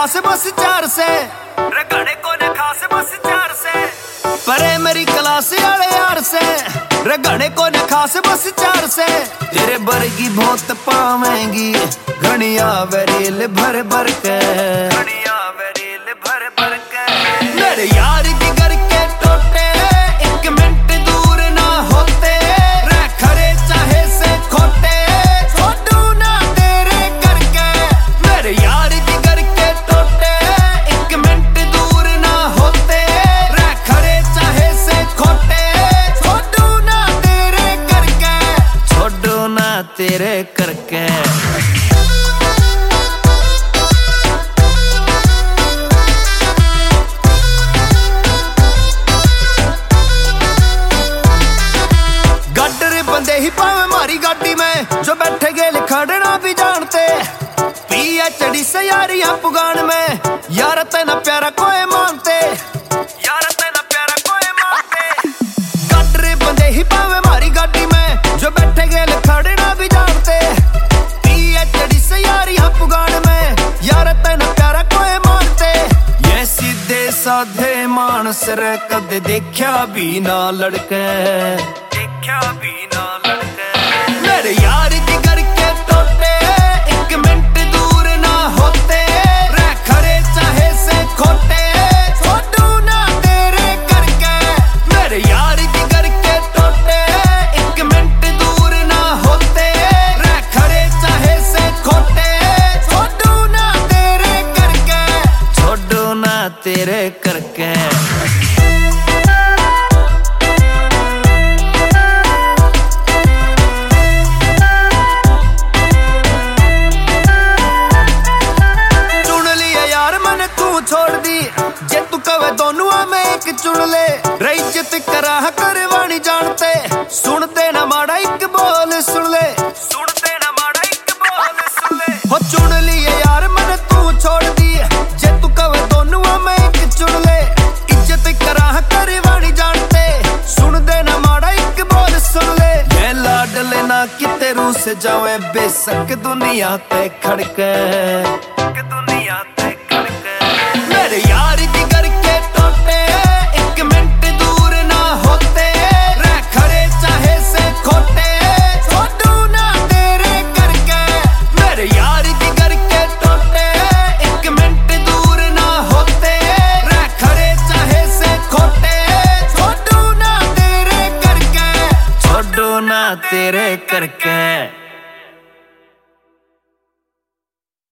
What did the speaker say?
खास बस 4 से, रगड़े को ने खास बस 4 से, परे मेरी क्लास वाले यार से, रगड़े को ने खास बस 4 से। तेरे बरगी बहुत पावेंगी घनिया वेरील भर भर के, घनिया वेरील भर भर के। मेरे यार की घर के टोटे 1 मिनट दूर ना होते, रह खरे चाहे से खोटे, छोड़ू ना तेरे करके। मेरे यार की घर के टोटे 1 मिनट दूर ना होते, रह खरे चाहे से खोटे, छोड़ू ना तेरे करके, छोड़ू ना तेरे करके। ही पावे मारी गाड़ी में जो बैठे गेल खड़ना भी जानते, PhD से यारियां पुगान में, यार तेना प्यारा कोई मानते, यार तेना प्यारा कोई मानते। गड्ढे बंदे ही पावे मारी गाड़ी में जो बैठे गेल खड़ना भी जानते, PhD से यारियां पुगान में, यार तेना प्यारा कोई मानते। ये सीधे साधे मानस रे कदे देखा भी ना लड़के, देखा भी ना लड़के। मेरे यार की घर के टोटे 1 मिनट दूर ना होते, रह खरे चाहे से खोटे, छोड़ू ना तेरे करके। मेरे यार की घर के टोटे 1 मिनट दूर ना होते, रह खरे चाहे से खोटे, छोड़ू ना तेरे करके, छोड़ू ना तेरे करके। छोड़ दी जे तू कवे दोनों में एक चुन ले, इज्जत करा करवानी जानते, सुनते ना माड़ा एक बोल सुन ले, सुनते ना माड़ा एक बोल सुन ले। हो चुन लिए यार मैंने तू छोड़ दी जे तू कवे दोनों में एक चुन ले, इज्जत करा करवानी जानते, सुनते ना माड़ा एक बोल सुन ले। मैं लाड लेना किते रू से जावे बेशक दुनिया पे खड़के, दुनिया पे खड़के। मेरे यार की घर के टोटे 1 मिनट दूर ना होते, रह खरे चाहे से खोटे, छोड़ू ना तेरे करके। मेरे यार की घर के टोटे 1 मिनट दूर ना होते, रह खरे चाहे से खोटे, छोड़ू ना तेरे करके, छोड़ू ना तेरे करके।